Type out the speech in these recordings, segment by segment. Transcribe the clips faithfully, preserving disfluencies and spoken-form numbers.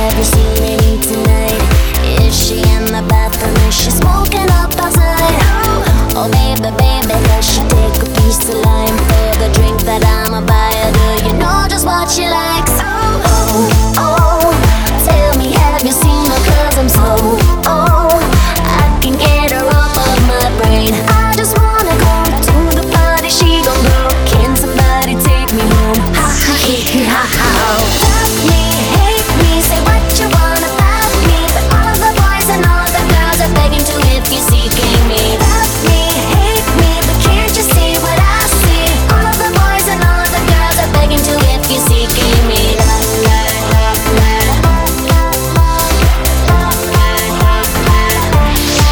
have you seen Amy tonight? Is she in the bathroom? Is she smoking up outside? Oh baby, baby, does she take a piece of lime for the drink that I'ma buy her? Do you know just what she likes? Oh, oh, tell me, have you seen her? Cause I'm so, oh, I can get her off of my brain. I just wanna go to the party, she gon' go. Can somebody take me home? Ha ha hee hee ha ha. Love me, hate me, say what you want about me, but all the boys and all the girls are begging to if you're seeking me. Love me, hate me, but can't you see what I see? All the boys and all the girls are begging to if you're seeking me. Love, love, love, love, love, love, love, love.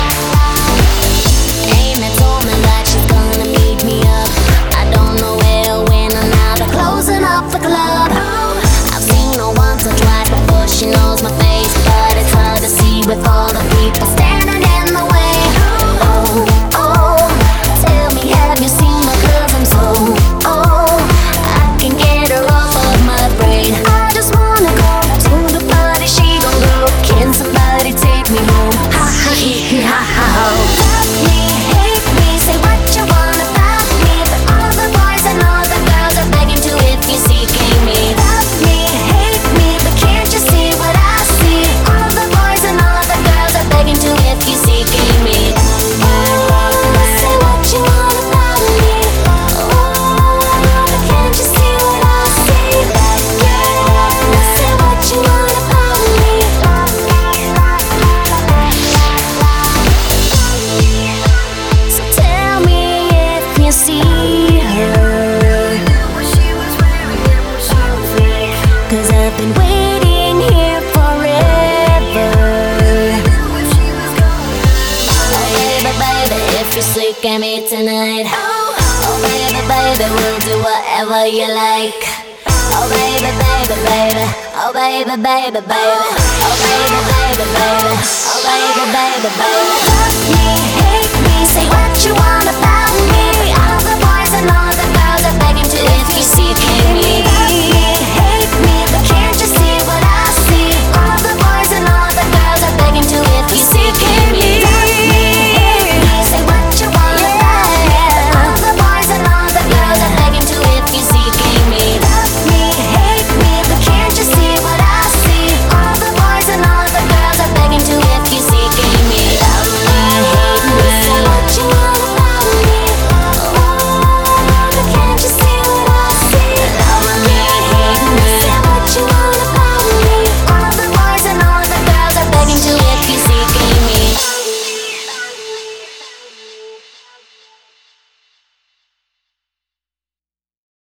Amy told me that she's gonna meet me up. I don't know where or when, or now they're closing up the club. I've seen her once or twice before she knows my face, but it's hard to see with all the people standing in the way. Oh, oh, tell me, have you seen her? Cause I'm so, oh, I can get her off of my brain. I just wanna go to the party, she gon' go. Can somebody take me home? Ha ha hee hee ha ha. Love me, hate me, say what you want about me, but all the boys and all the girls are begging to if you're seeking me. Love me, hate me, but can't you see what I see? All the boys and all the girls are begging to if you're seeking me. Oh, say what you want about me. Oh, but can't you see what I see? Yeah, say what you want about me. So tell me if you see her, cause I've been waiting here forever. Oh baby, baby, if you're sick of me tonight. Oh baby, baby, we'll do whatever you like. Oh baby, baby, baby. Oh baby, baby, baby. Oh baby, baby, baby. Oh baby, baby, baby. Love me,